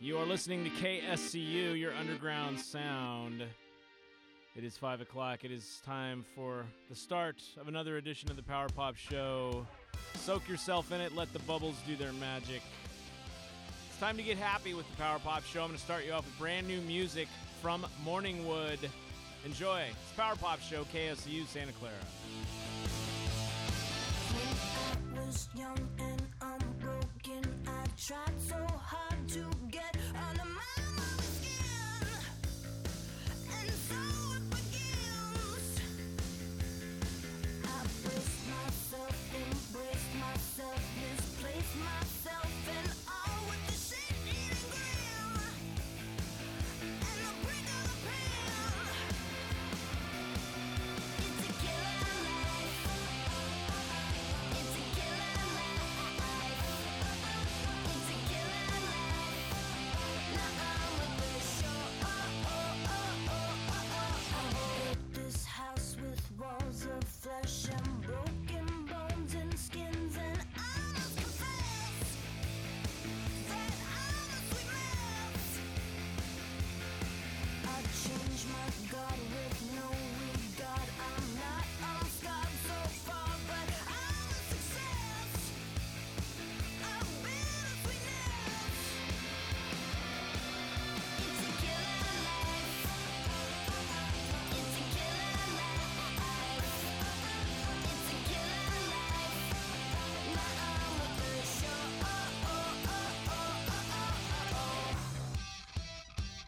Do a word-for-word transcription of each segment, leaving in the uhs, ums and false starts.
You are listening to K S C U, your underground sound. It is five o'clock. It is time for the start of another edition of the Power Pop Show. Soak yourself in it. Let the bubbles do their magic. It's time to get happy with the Power Pop Show. I'm going to start you off with brand new music from Morningwood. Enjoy. It's Power Pop Show, K S C U, Santa Clara. When I was young and unbroken, I tried so hard to get under my mama's skin, and so it begins. I braced myself, embraced myself, misplaced myself, and all with the shit-eating grin, and the break of the pen. It's a killer life. It's a killer life. It's a killer life. Now I'm with the show. Oh, oh, oh, oh, oh, oh. I built this house with walls of flesh and broken bones and skins, and I must confess that I'm a sweet mess. I changed my God with no regard. I'm not unscarred so far, but I'm a success. I've been a sweetness. It's a killer life. It's a killer life. It's a killer life. Now I'm with the show. Oh, oh, oh, oh, oh, oh, oh.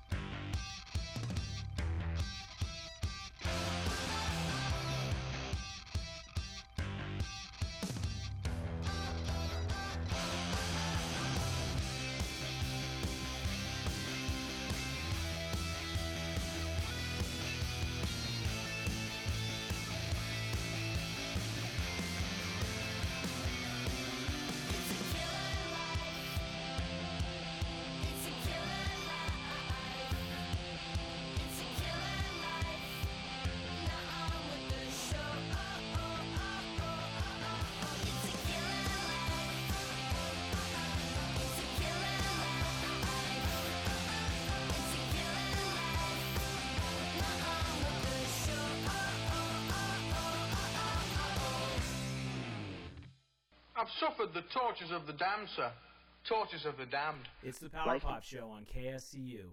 It's a killer life. It's a killer life. It's a killer life. Now I'm with the show. Oh, oh, oh, oh, oh, oh. It's a killer life. It's a killer life. It's a killer life. Now I'm with the show. Oh, oh, oh, oh, oh, oh, oh. I've suffered the tortures of the damned, sir. Tortures of the damned. It's the Power Pop Show on K S C U.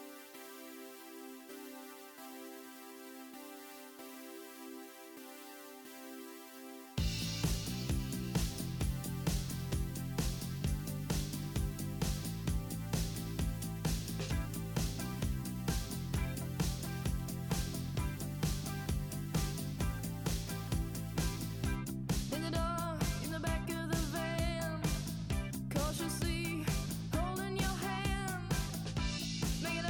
In the door, in the back of the van, cautiously holding your hand, making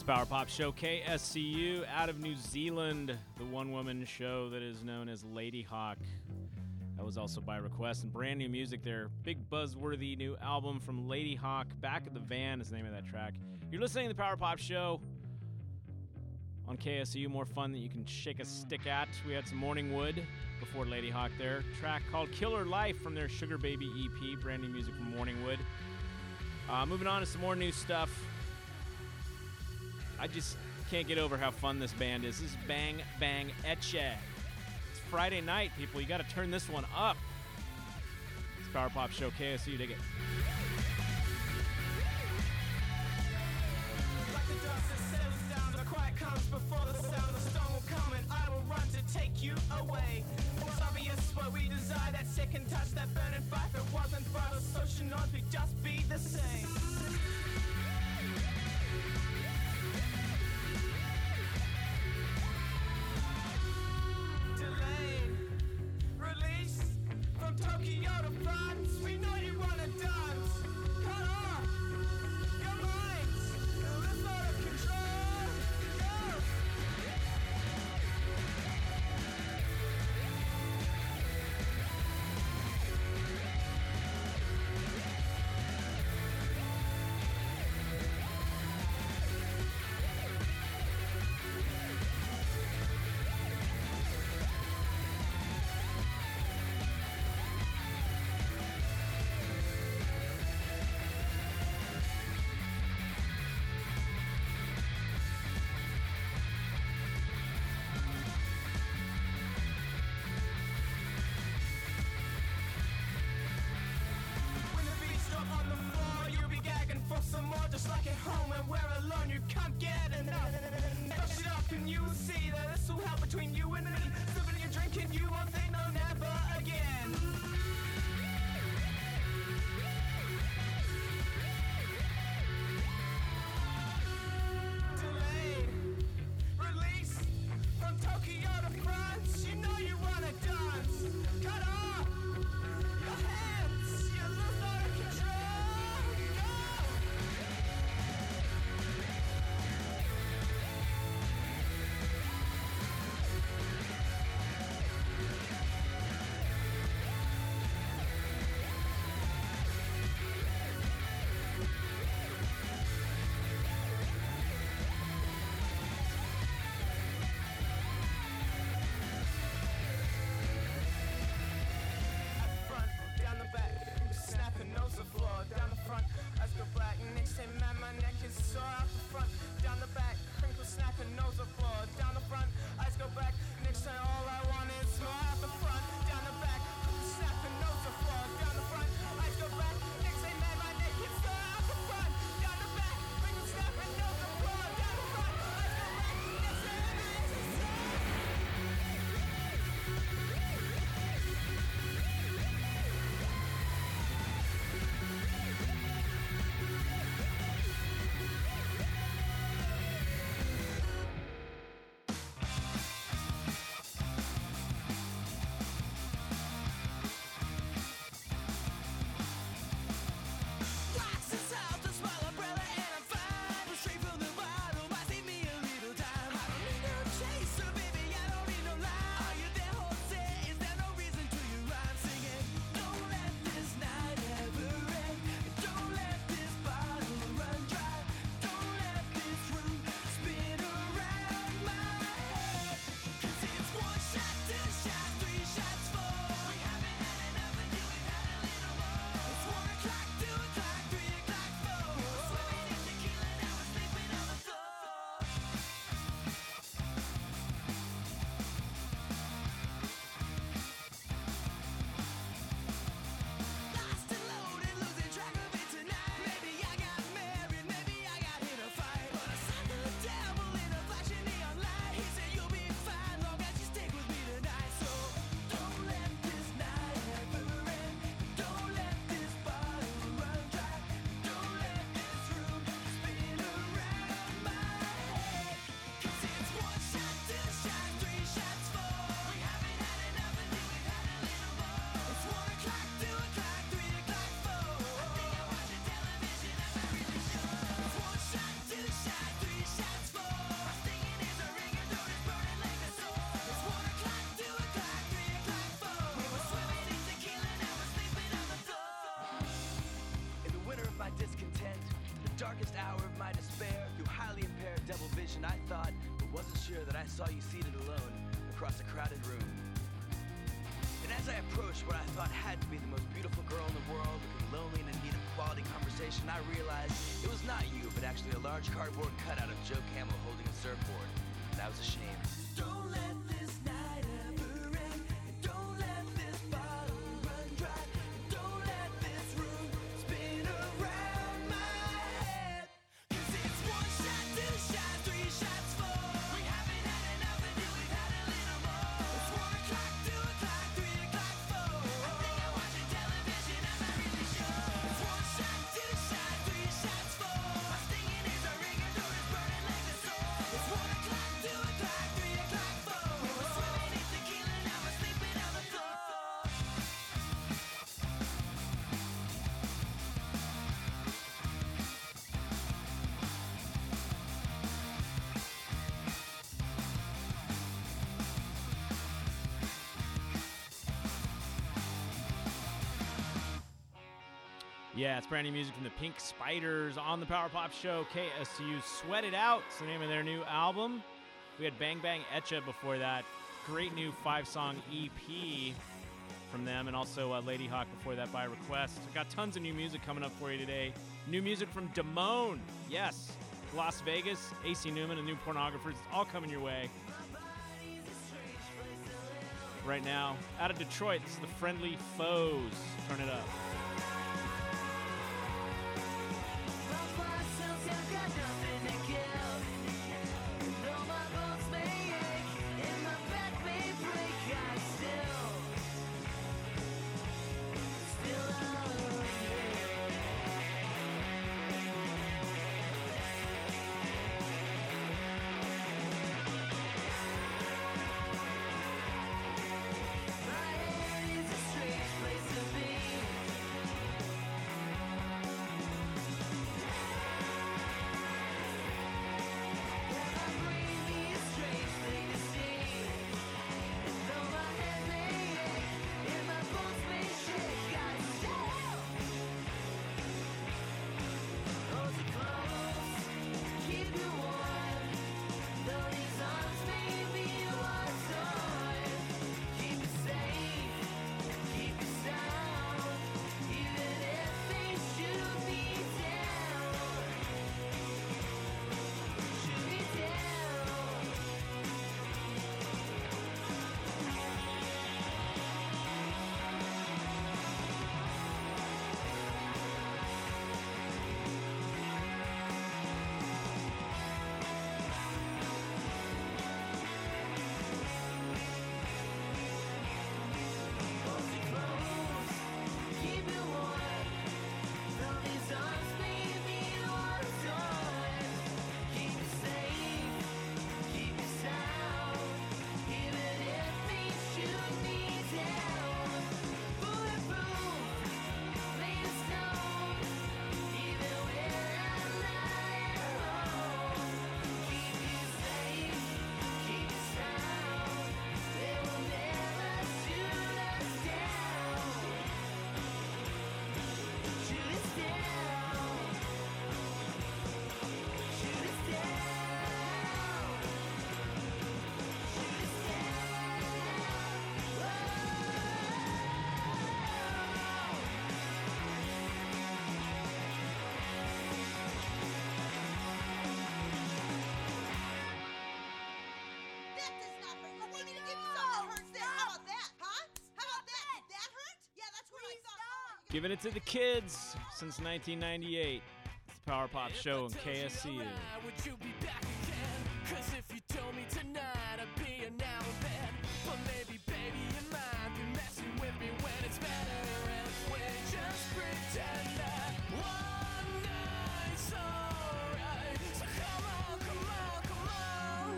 Power Pop Show, K S C U, out of New Zealand, the one-woman show that is known as Lady Hawk. That was also by request, and brand new music there. Big buzzworthy new album from Lady Hawk. Back of the Van is the name of that track. You're listening to the Power Pop Show on K S C U. More fun that you can shake a stick at. We had some Morning Wood before Lady Hawk there. Track called Killer Life from their Sugar Baby E P. Brand new music from Morning Wood. Uh, moving on to some more new stuff. I just can't get over how fun this band is. This is Bang Bang Etche. It's Friday night, people. You got to turn this one up. It's Power Pop Show, K S U. Dig it. Like the dust that settles down, the quiet comes before the sound. The storm will come and I will run to take you away. It's obvious what we desire, that second touch, that burning fire. If it wasn't for the social norms, we'd just be the same. Delayed, release from Tokyo to France. We know you wanna dance. Cut off your minds. It's out of control. Go. darkest hour of my despair, through highly impaired double vision, I thought, but wasn't sure that I saw you seated alone across a crowded room. And as I approached what I thought had to be the most beautiful girl in the world, looking lonely and in need of quality conversation, I realized it was not you, but actually a large cardboard cutout of Joe Camel holding a surfboard. And I was ashamed. Don't let this night ever end. And don't let this bottle run dry. And don't let this room spin around my head. 'Cause it's one shot, two shots, three shots, four. We haven't had enough until we've had a little more. It's one o'clock, two o'clock, three o'clock, four. I think I'm watching television, I'm not really sure. It's one shot, two shots, three shots, four. My stinging ears are ringing through, it's burning like a sword. It's one o'clock, two o'clock, three o'clock, four. We're swimming in tequila, now we're sleeping on the floor. Yeah, it's brand new music from the Pink Spiders on the Power Pop Show. K S U Sweat It Out. It's the name of their new album. We had Bang Bang Etcha before that. Great new five-song E P from them, and also uh, Lady Hawk before that by request. I got tons of new music coming up for you today. New music from Damone. Yes. Las Vegas, A C Newman, and New Pornographers. It's all coming your way. Right now, out of Detroit, this is the Friendly Foes. Turn it up. Giving it to the kids since nineteen ninety-eight. It's the Power Pop Show on K S C U. Would you be back again? 'Cause if you told me tonight, I'd be a now and then. But maybe, baby, you might be messing with me when it's better if we just pretend that one night's alright. So come on, come on, come on.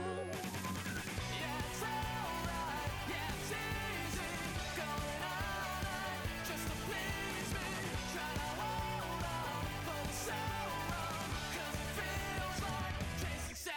Yeah, it's alright. Yeah, it's easy. Going all night just to please me. Try to hold on for so long. 'Cause it feels like chasing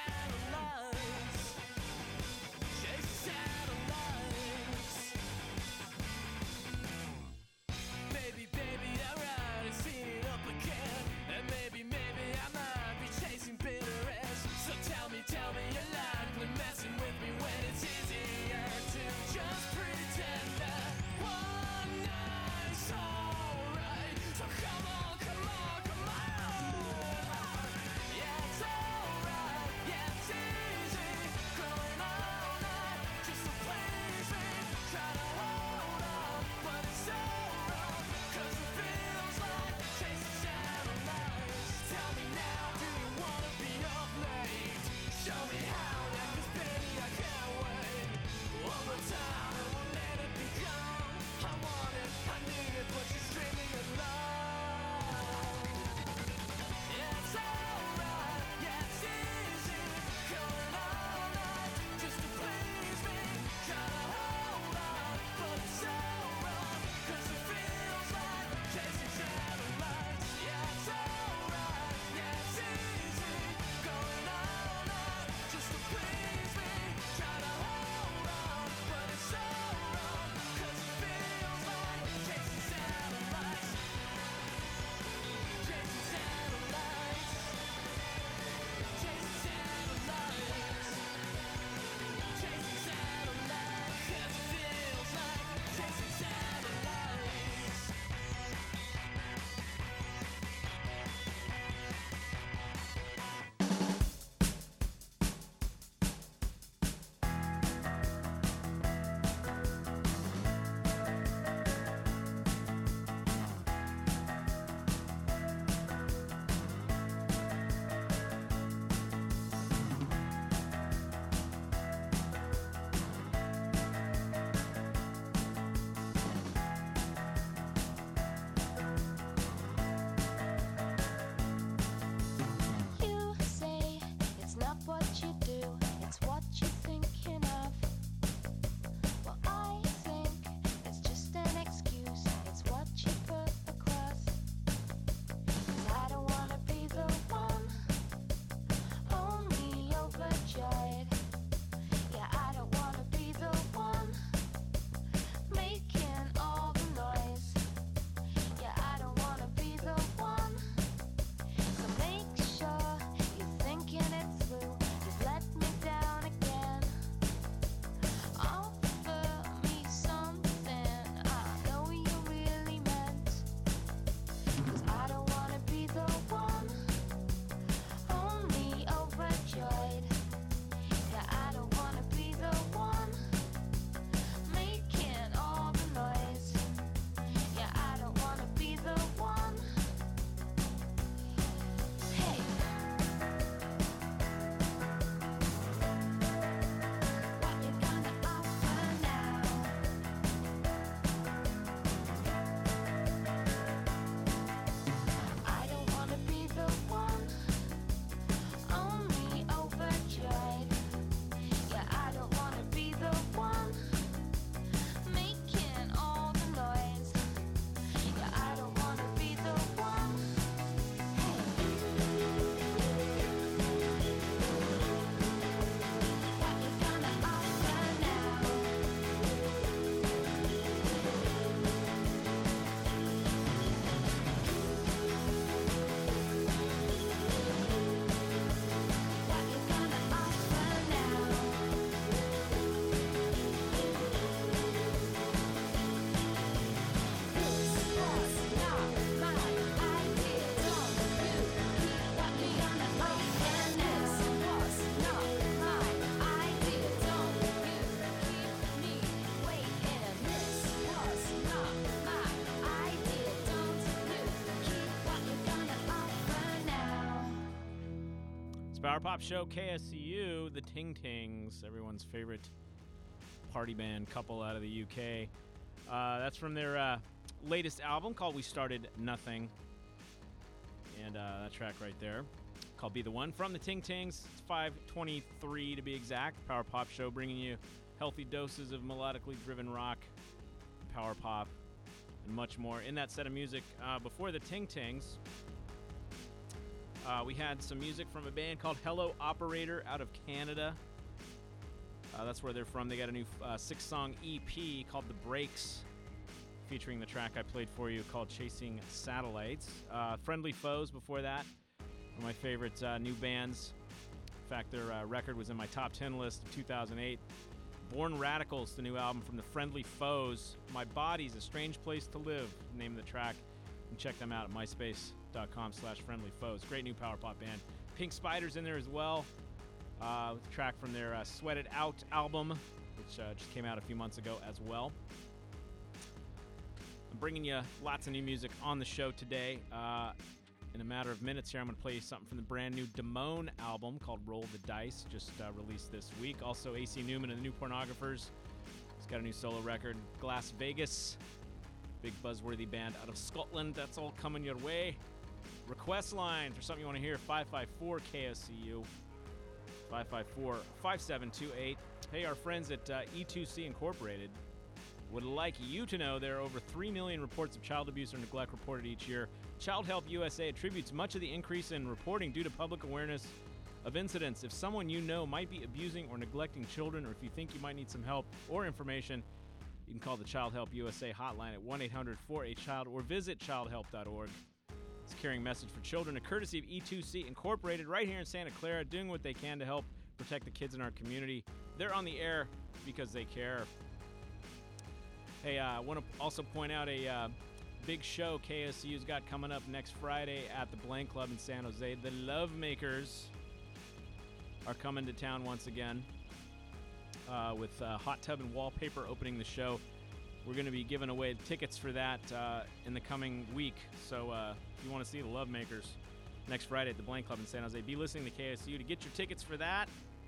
Power Pop Show, K S C U, the Ting Tings, everyone's favorite party band couple out of the U K. Uh, that's from their uh, latest album called We Started Nothing. And uh, that track right there called Be the One from the Ting Tings. It's five twenty-three to be exact. Power Pop Show bringing you healthy doses of melodically driven rock, power pop, and much more. In that set of music, uh, before the Ting Tings, uh, we had some music from a band called Hello Operator out of Canada. Uh, that's where they're from. They got a new uh, six-song E P called The Breaks, featuring the track I played for you called Chasing Satellites. Uh, Friendly Foes before that, one of my favorite uh, new bands. In fact, their uh, record was in my top ten list of two thousand eight. Born Radicals, the new album from the Friendly Foes. My Body's a Strange Place to Live, the name of the track. You can check them out at myspace.com slash friendly foes. Great new power pop band. Pink Spider's in there as well. Uh, with a track from their uh, Sweat It Out album, which uh, just came out a few months ago as well. I'm bringing you lots of new music on the show today. Uh, in a matter of minutes here, I'm going to play you something from the brand new Damone album called Roll the Dice, just uh, released this week. Also, A C Newman and the New Pornographers. He's got a new solo record, Glass Vegas. Big buzzworthy band out of Scotland. That's all coming your way. Request line for something you want to hear, five five four K S C U. five five four, five seven two eight. Hey, our friends at uh, E two C Incorporated would like you to know there are over three million reports of child abuse or neglect reported each year. Child Help U S A attributes much of the increase in reporting due to public awareness of incidents. If someone you know might be abusing or neglecting children, or if you think you might need some help or information, you can call the Child Help U S A hotline at one eight hundred four H child or visit child help dot org. It's a caring message for children, a courtesy of E two C Incorporated right here in Santa Clara, doing what they can to help protect the kids in our community. They're on the air because they care. Hey, uh, I want to also point out a uh, big show K S C U's got coming up next Friday at the Blank Club in San Jose. The Love Makers are coming to town once again uh, with uh, Hot Tub and Wallpaper opening the show. We're going to be giving away tickets for that uh, in the coming week. So uh, if you want to see the Love Makers next Friday at the Blank Club in San Jose, be listening to K S C U to get your tickets for that.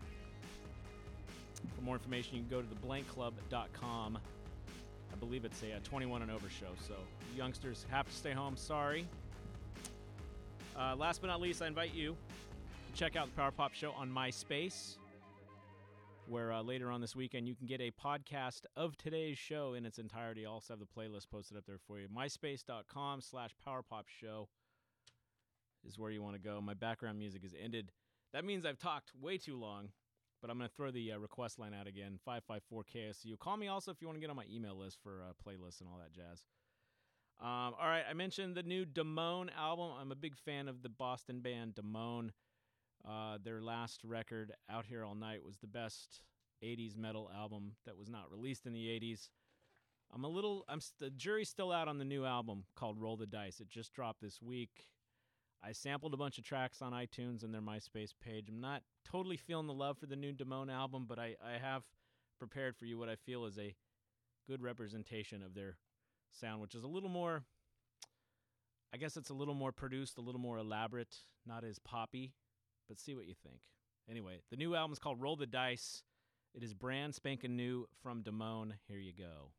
For more information, you can go to the blank club dot com. I believe it's a, a twenty-one and over show, so youngsters have to stay home. Sorry. Uh, last but not least, I invite you to check out the Power Pop Show on MySpace, where uh, later on this weekend you can get a podcast of today's show in its entirety. I'll also have the playlist posted up there for you. MySpace.com slash Power Pop Show is where you want to go. My background music is ended. That means I've talked way too long. But I'm going to throw the uh, request line out again, five five four K S U. Call me also if you want to get on my email list for uh, playlists and all that jazz. Um, all right, I mentioned the new Damone album. I'm a big fan of the Boston band Damone. Uh, their last record, Out Here All Night, was the best eighties metal album that was not released in the eighties. I'm a little, I'm st- the jury's still out on the new album called Roll the Dice. It just dropped this week. I sampled a bunch of tracks on iTunes and their MySpace page. I'm not totally feeling the love for the new Damone album, but I, I have prepared for you what I feel is a good representation of their sound, which is a little more, I guess it's a little more produced, a little more elaborate, not as poppy, but see what you think. Anyway, the new album is called Roll the Dice. It is brand spanking new from Damone. Here you go.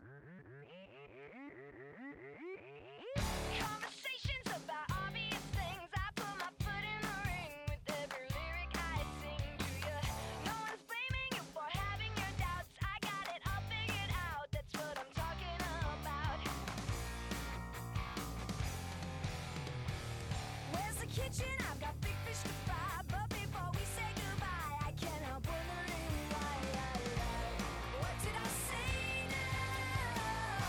Conversations about obvious things. I put my foot in the ring with every lyric I sing to you. No one's blaming you for having your doubts. I got it all figured out. That's what I'm talking about. Where's the kitchen? I've got big fish to fry. But before we say goodbye, I can't help wondering why. What did I say now?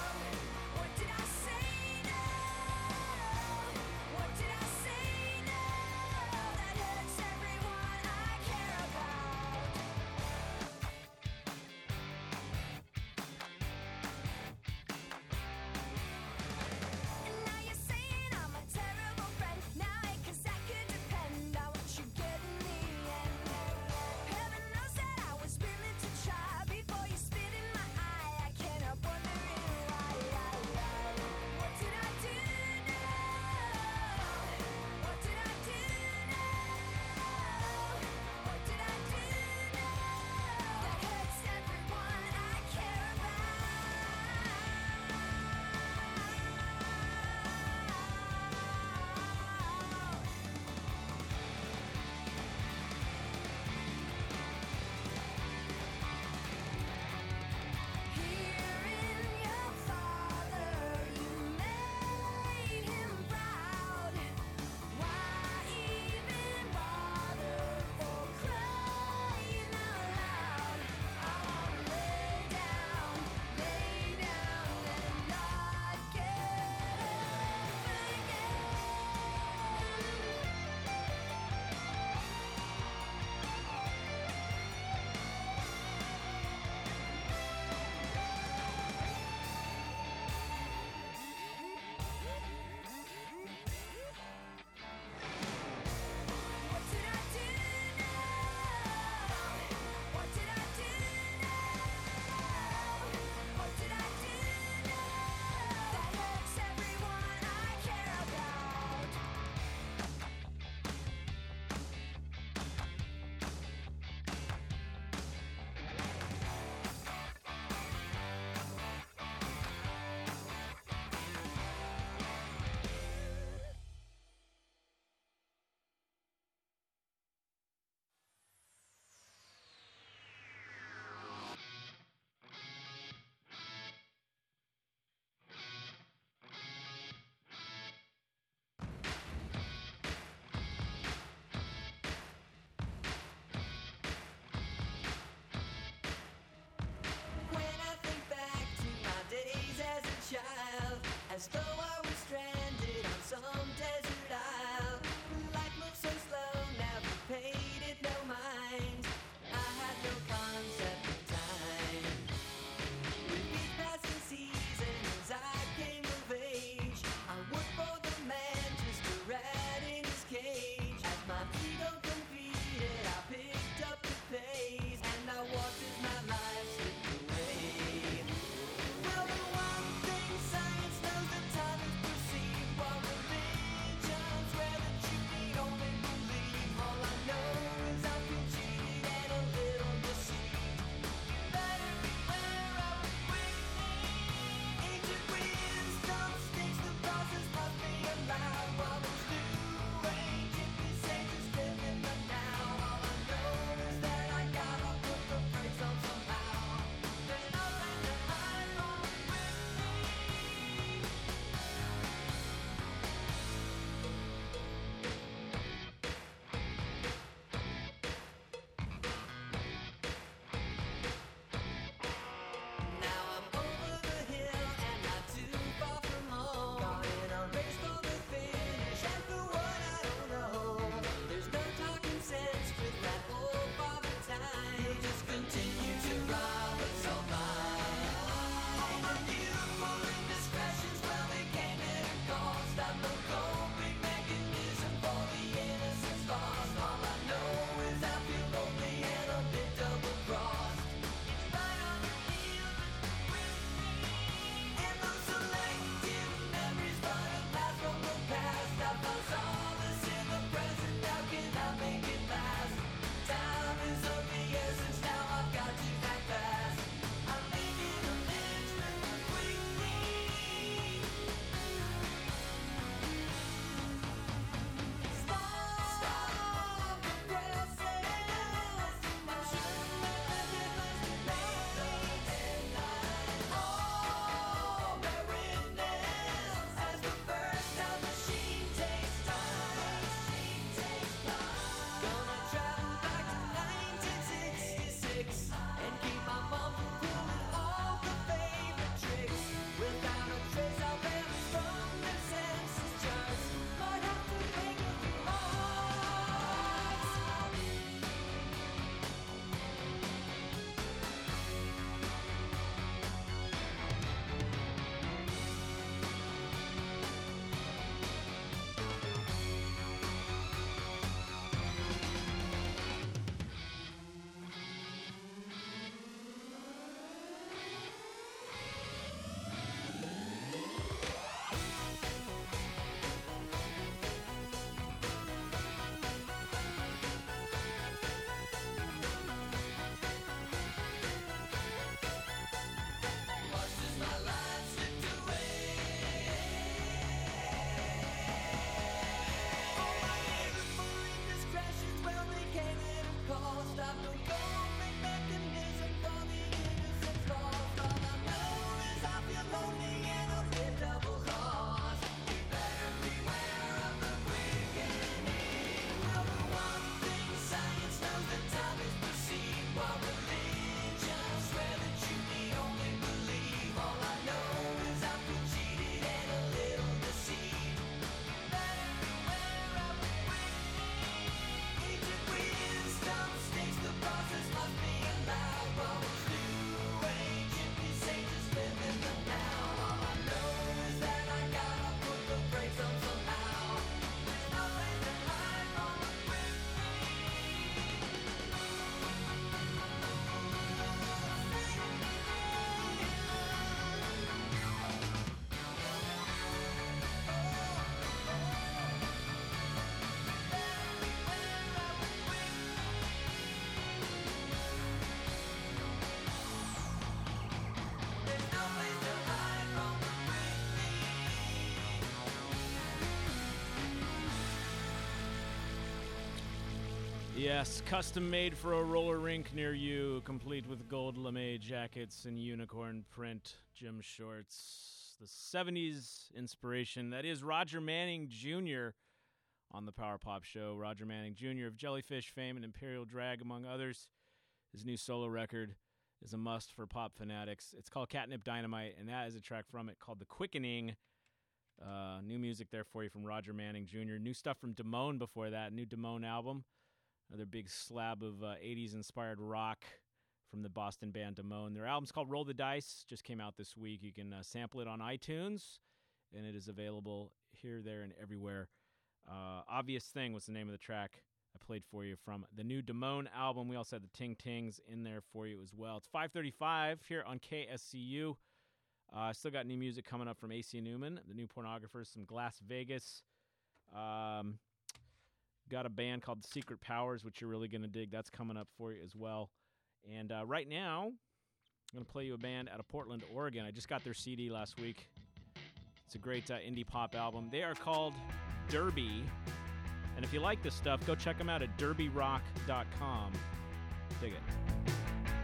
Yes, custom made for a roller rink near you, complete with gold lame jackets and unicorn print gym shorts. The seventies inspiration, that is Roger Manning Junior on the Power Pop Show. Roger Manning Junior of Jellyfish fame and Imperial Drag, among others. His new solo record is a must for pop fanatics. It's called Catnip Dynamite, and that is a track from it called The Quickening. Uh, new music there for you from Roger Manning Junior New stuff from Damone before that, new Damone album. Another big slab of uh, eighties-inspired rock from the Boston band Damone. Their album's called Roll the Dice, just came out this week. You can uh, sample it on iTunes, and it is available here, there, and everywhere. Uh, Obvious Thing was the name of the track I played for you from the new Damone album. We also had the Ting Tings in there for you as well. It's five thirty-five here on K S C U. I uh, still got new music coming up from A C Newman, the new Pornographers, some Glass Vegas. Um... Got a band called Secret Powers, which you're really going to dig. That's coming up for you as well. And uh, right now, I'm going to play you a band out of Portland, Oregon. I just got their C D last week. It's a great uh, indie pop album. They are called Derby. And if you like this stuff, go check them out at derby rock dot com. Dig it.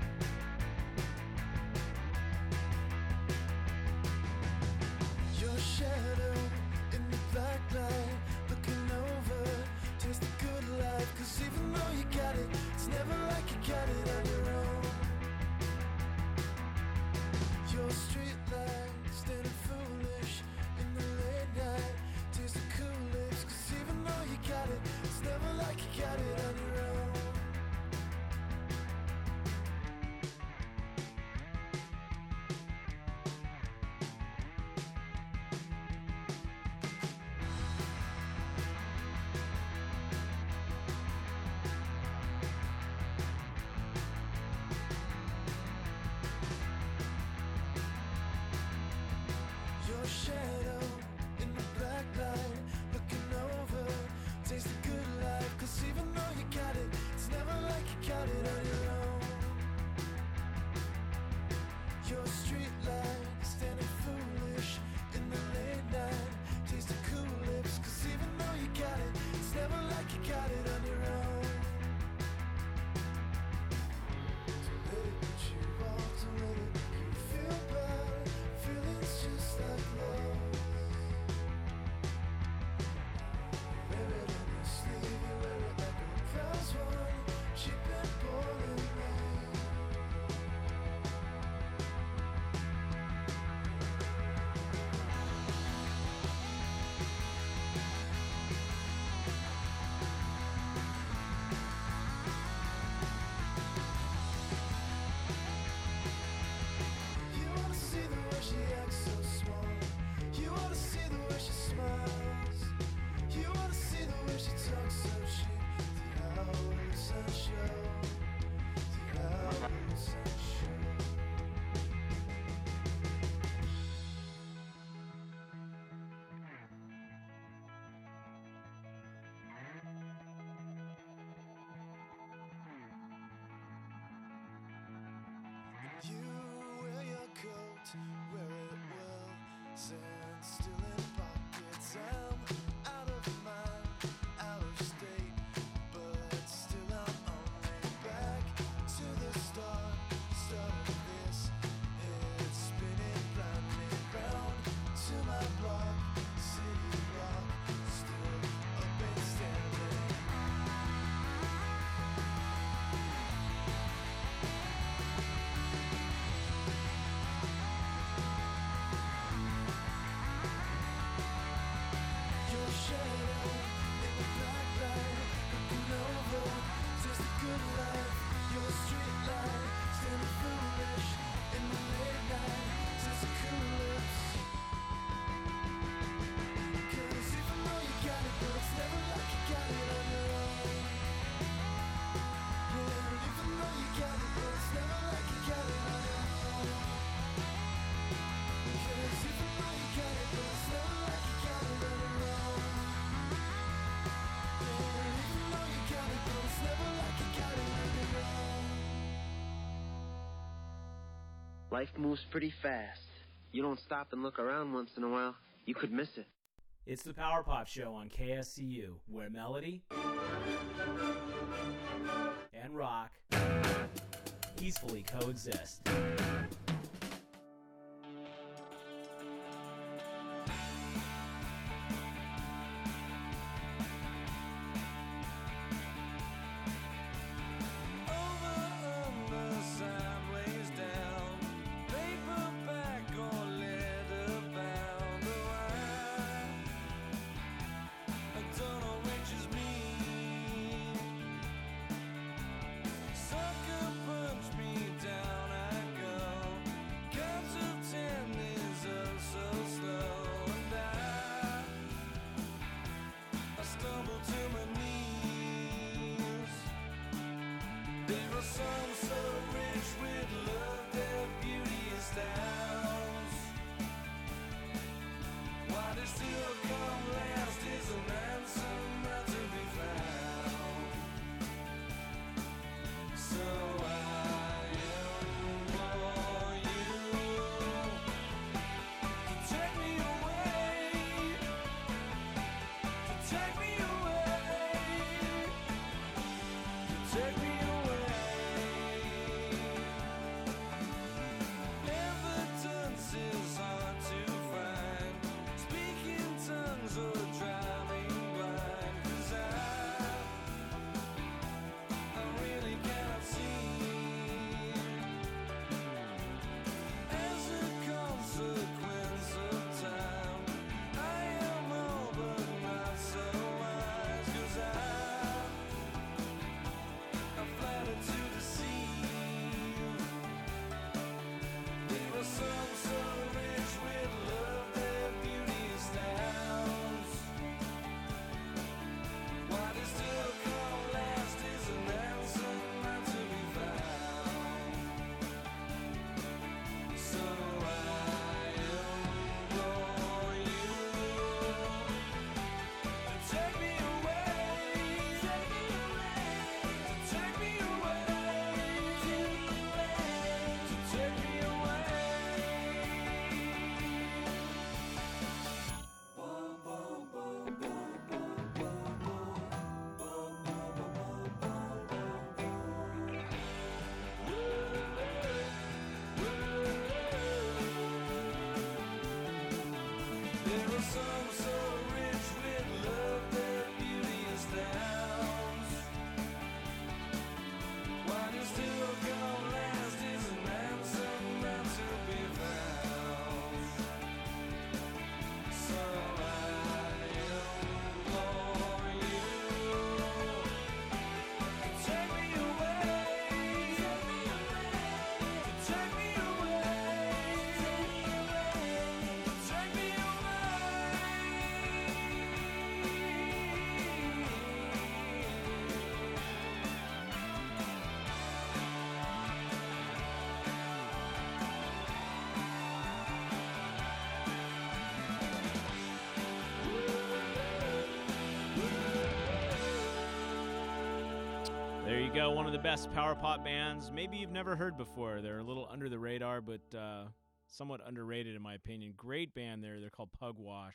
Your shadow in the black light, looking over. Taste the good life, cause even though you got it, it's never like you got it on your own. Your street light, standing foolish in the late night. Taste the cool lips, cause even though you got it, it's never like you got it on your own. Shadow in the black light, looking over. Taste the good life, cause even though you got it, it's never like you got it on your own. Your street light, standing foolish in the late night. Taste the cool lips, cause even though you got it, it's never like you got it on your own. Don't let it put you off, don't let it make you feel bad. Feelings just like love. Wear it on your sleeve, you wear it like a prize one. Cheap and boring, man. You wanna see the way she acts so small. You wanna see the way she smiles. You wanna see the way she talks so cheap. The hours I show. The hours I show. You wear your coat, wear it well, sand still in pockets. I'm out of mind, out of state, but still I'm on my back to the start, start of this. It's spinning blindly round to my block, city block, still up and standing. Your shadow in the black light, looking over. Taste the good life. Your street light, standing foolish in the late night. Taste the cool lips. Cause even though you got it, but it's never like you got it on your own. Yeah, even though you got it, but it's never like you got it on your own. Cause even though you got it, but it's never like you got it on your own. Yeah, even though you got it, but it's never like you got it on your own. Life moves pretty fast. You don't stop and look around once in a while, you could miss it. It's the Power Pop Show on K S C U, where melody rock peacefully coexist. There you go, one of the best power pop bands maybe you've never heard before. They're a little under the radar, but uh, somewhat underrated in my opinion. Great band there. They're called Pugwash.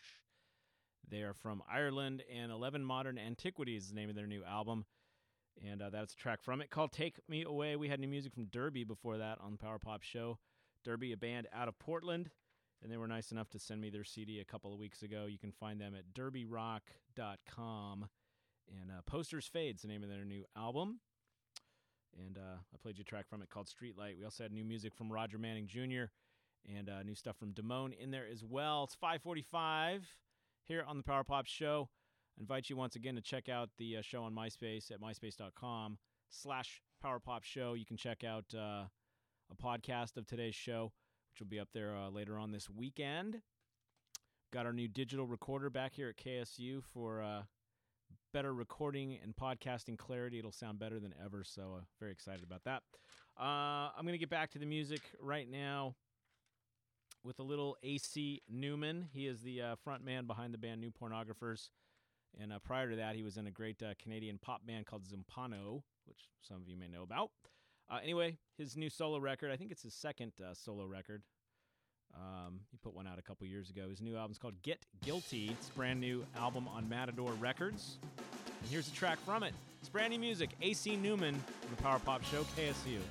They are from Ireland, and eleven Modern Antiquities is the name of their new album. And uh, that's a track from it called Take Me Away. We had new music from Derby before that on the Power Pop Show. Derby, a band out of Portland, and they were nice enough to send me their C D a couple of weeks ago. You can find them at derby rock dot com. And uh, Posters Fades, the name of their new album. And uh, I played you a track from it called Streetlight. We also had new music from Roger Manning Junior and uh, new stuff from Damone in there as well. It's five forty-five here on the Power Pop Show. I invite you once again to check out the uh, show on MySpace at myspace dot com slash Power Pop Show. You can check out uh, a podcast of today's show, which will be up there uh, later on this weekend. Got our new digital recorder back here at K S U for uh, better recording and podcasting clarity. It'll sound better than ever, so uh, very excited about that. Uh, I'm going to get back to the music right now with a little A C Newman. He is the uh, front man behind the band New Pornographers, and uh, prior to that, he was in a great uh, Canadian pop band called Zumpano, which some of you may know about. Uh, anyway, his new solo record, I think it's his second uh, solo record. Um, he put one out a couple years ago. His new album's called Get Guilty. It's a brand new album on Matador Records. And here's a track from it. It's brand new music. A C Newman on the Power Pop Show, K S U.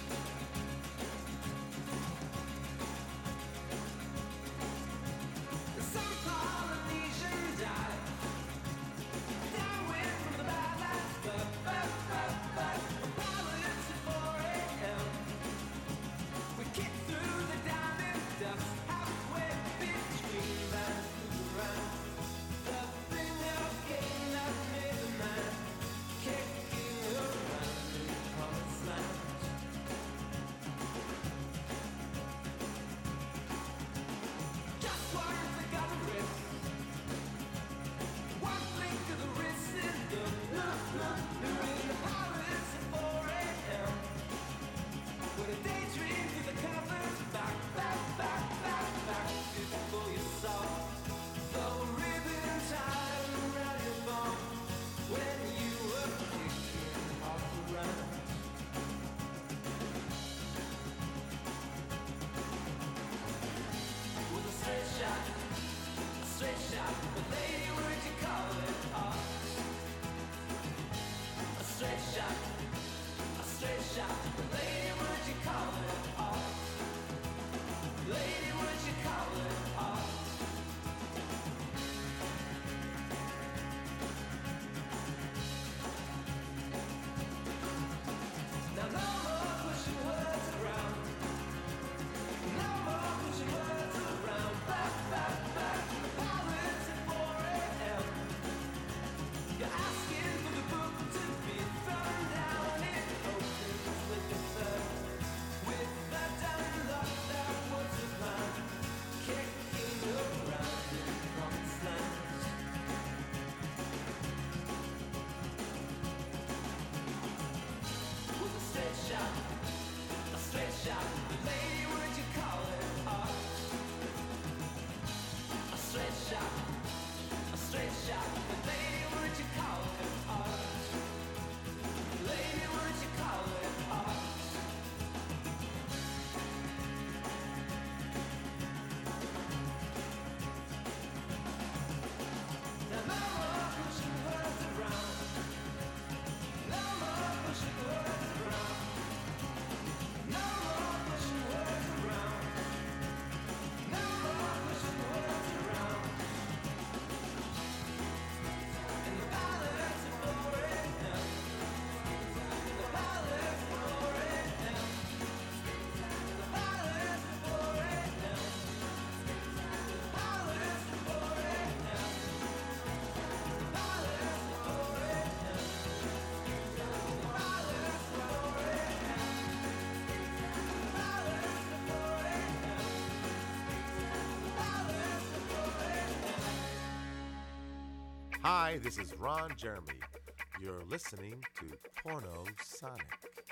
Hi, this is Ron Jeremy. You're listening to Porno Sonic.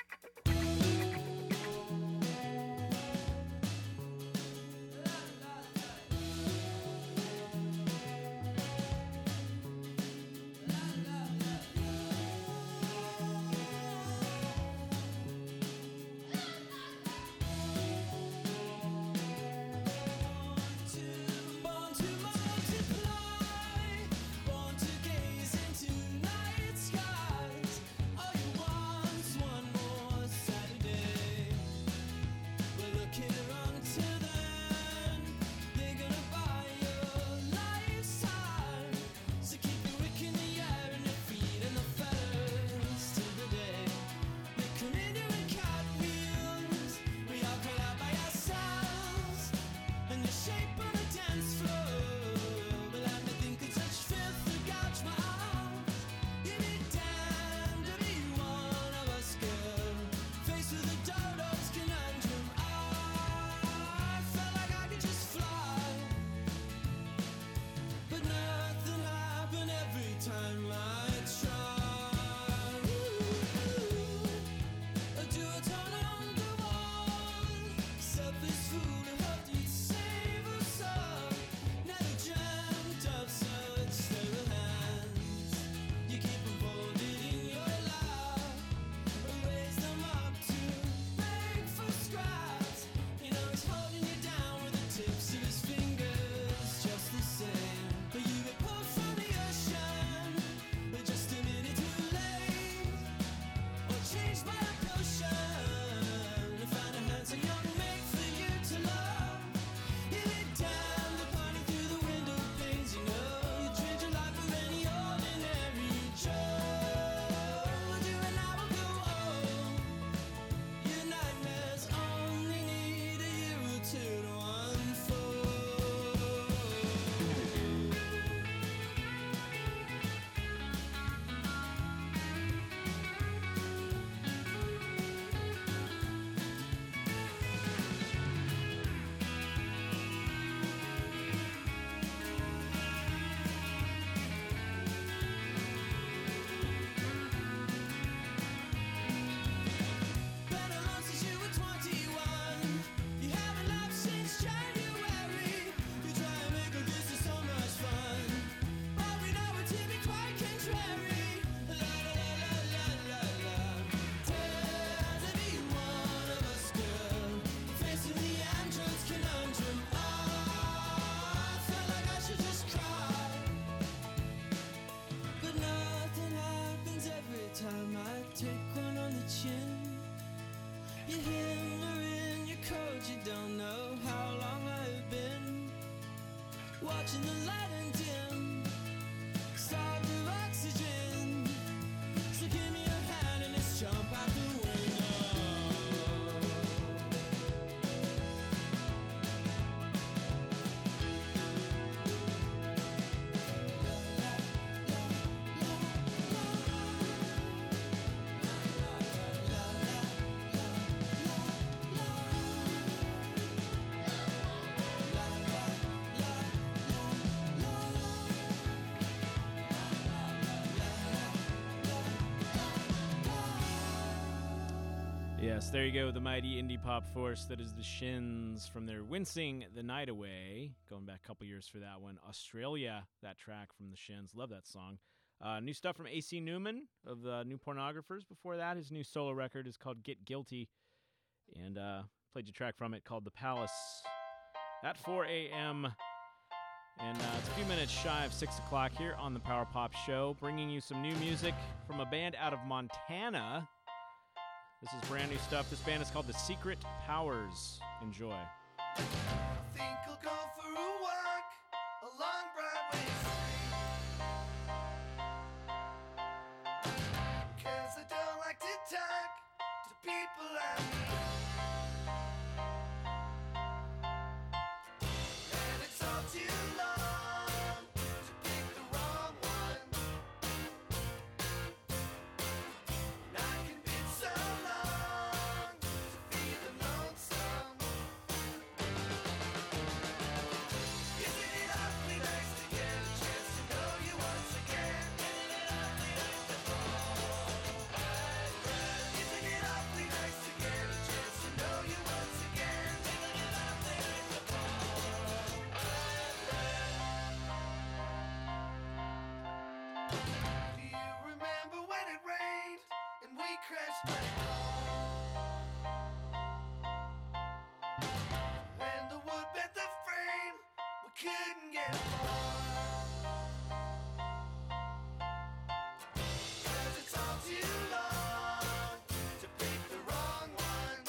Born to multiply, born to gaze into night skies. All you want, one watching the light and dim, starved of oxygen. So give me your hand and let's jump out the window. Yes, there you go, the mighty indie pop force that is the Shins from their Wincing the Night Away. Going back a couple years for that one. Australia, that track from the Shins. Love that song. Uh, new stuff from A C Newman of the New Pornographers. Before that, his new solo record is called Get Guilty. And uh, played you a track from it called The Palace at four a.m. And uh, it's a few minutes shy of six o'clock here on the Power Pop Show, bringing you some new music from a band out of Montana. This is brand new stuff. This band is called The Secret Powers. Enjoy. I think I'll go for a walk along Broadway Street. 'Cause I don't like to talk to people I meet. And it's all too long to pick the wrong one. And I can be so long to feel lonesome. Isn't it awfully nice to get a chance to know you once again? Isn't it awfully nice to Isn't it awfully nice to get a chance to know you once again? Isn't it awfully nice to Do you remember when it rained and we crashed right home? When the wood bent the frame, we couldn't get home. 'Cause it's all too long to pick the wrong one.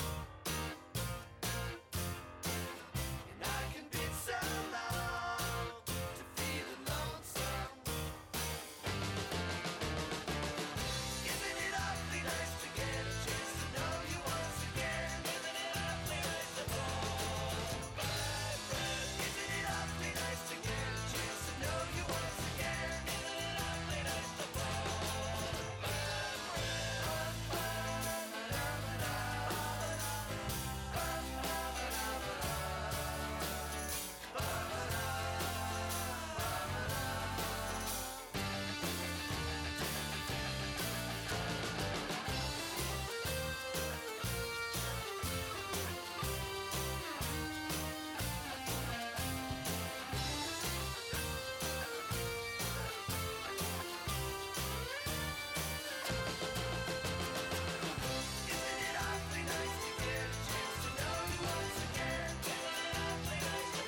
And I can be so long to feel lonesome. Isn't it awfully nice to get a chance to know you once again? Isn't it awfully nice to Isn't it awfully nice to get a chance to know you once again? Isn't it awfully nice to Isn't it awfully nice to get a chance to know you once again? Isn't it awfully nice to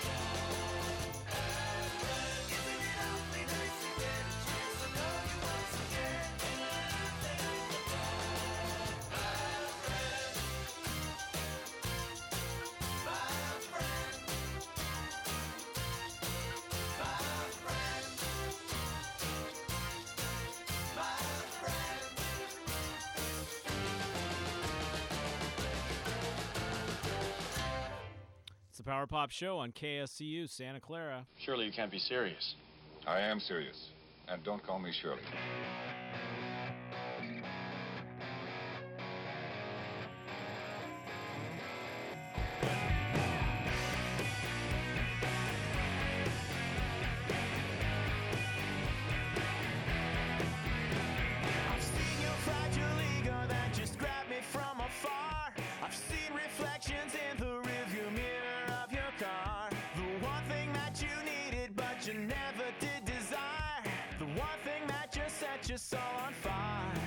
Isn't it awfully nice to get a chance to know you once again? Isn't it awfully nice to My friend, my friend, my friend. It's the Power Pop Show on K S C U Santa Clara. Surely you can't be serious. I am serious. And don't call me Shirley. I've seen your fragile ego that just grabbed me from afar. I've seen reflections in the rearview mirror of your car. The one thing that you needed but you never did desire. The one thing that just set your soul on fire.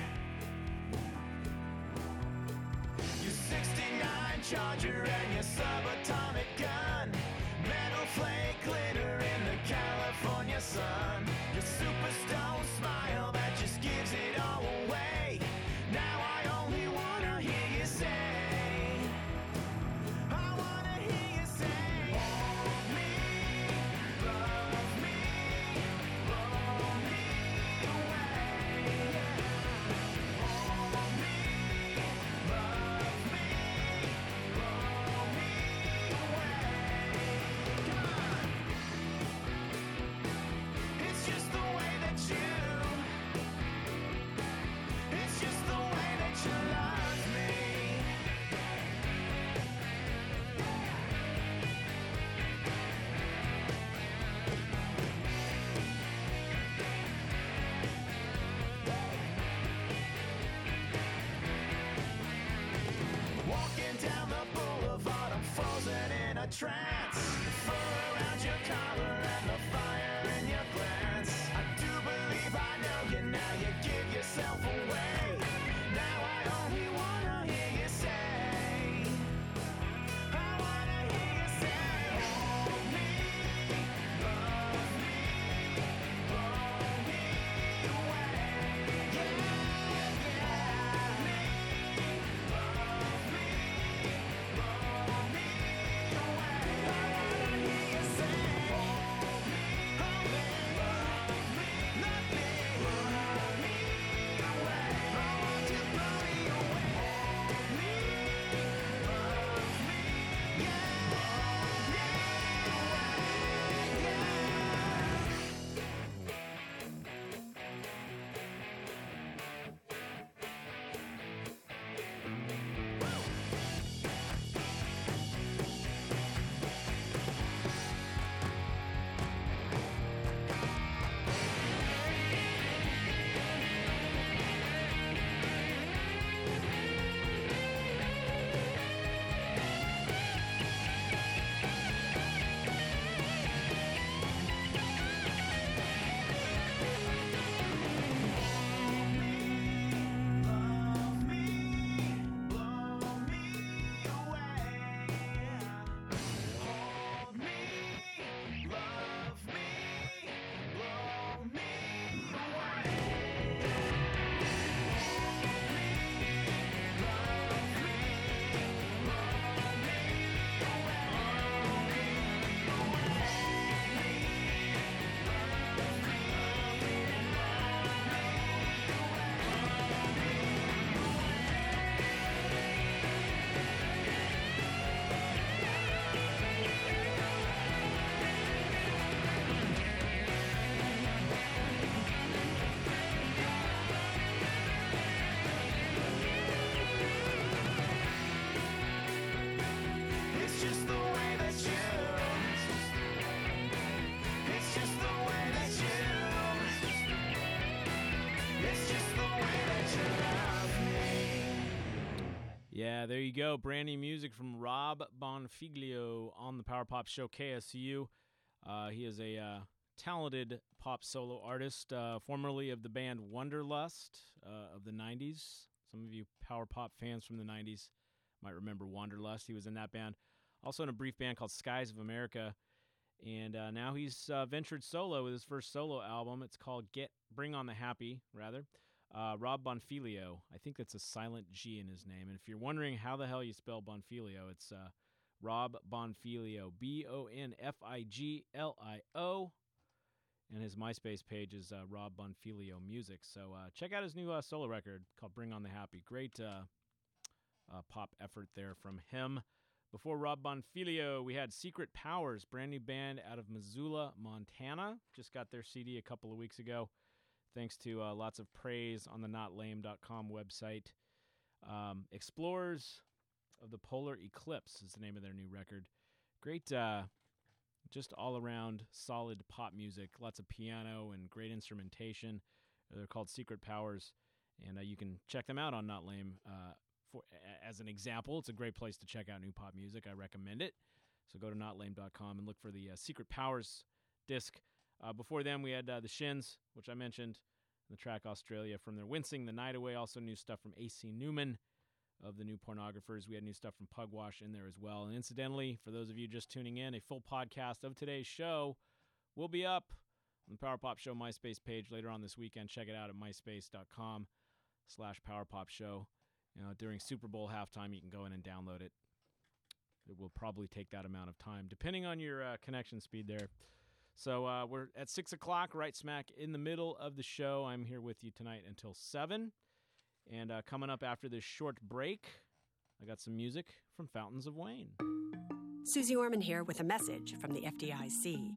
Your sixty-nine Charger and your subatomic gun. Metal flake glitter in the California sun. Your superstone smile that just gives it all away. Now I only wanna hear you say, I wanna hear you say, hold me, but trance. The fur around your collar and the fire in your glance. I do believe I know you now. You give yourself away. Now I only wanna hear you say. I wanna hear you say, hold me, love me, blow me away. Yeah, yeah, me, love me, blow me away. I wanna hear you say, hold me, hold me, love me, love me, blow me away. I want you to blow me away. Hold me, love me, yeah, yeah, yeah. Love me, blow me away. Hold me, love me, blow me away. Hold me, love me, blow me It's just the way that you. It's just the way that you. It's just the way that you love me. Yeah, there you go. Brand new music from Rob Bonfiglio on the Power Pop Show K S U. Uh, he is a uh, talented pop solo artist, uh, formerly of the band Wanderlust uh, of the nineties. Some of you Power Pop fans from the nineties might remember Wanderlust. He was in that band. Also in a brief band called Skies of America. And uh, now he's uh, ventured solo with his first solo album. It's called Get Bring on the Happy, rather. Uh, Rob Bonfiglio. I think that's a silent G in his name. And if you're wondering how the hell you spell Bonfiglio, it's uh, Rob Bonfiglio. B O N F I G L I O. And his MySpace page is uh, Rob Bonfiglio Music. So uh, check out his new uh, solo record called Bring on the Happy. Great uh, uh, pop effort there from him. Before Rob Bonfiglio, we had Secret Powers, brand new band out of Missoula, Montana. Just got their C D a couple of weeks ago, thanks to uh, lots of praise on the not lame dot com website. Um, Explorers of the Polar Eclipse is the name of their new record. Great, uh, just all-around solid pop music, lots of piano and great instrumentation. They're called Secret Powers, and uh, you can check them out on Not Lame. Uh, For, as an example, it's a great place to check out new pop music. I recommend it. So go to not lame dot com and look for the uh, Secret Powers disc. Uh, before them, we had uh, the Shins, which I mentioned, the track Australia from their Wincing the Night Away. Also new stuff from A C Newman of the New Pornographers. We had new stuff from Pugwash in there as well. And incidentally, for those of you just tuning in, a full podcast of today's show will be up on the Power Pop Show MySpace page later on this weekend. Check it out at myspace dot com slash Power Pop Show. You know, during Super Bowl halftime, you can go in and download it. It will probably take that amount of time, depending on your uh, connection speed there. So uh, we're at six o'clock, right smack in the middle of the show. I'm here with you tonight until seven. And uh, coming up after this short break, I got some music from Fountains of Wayne. Susie Orman here with a message from the F D I C.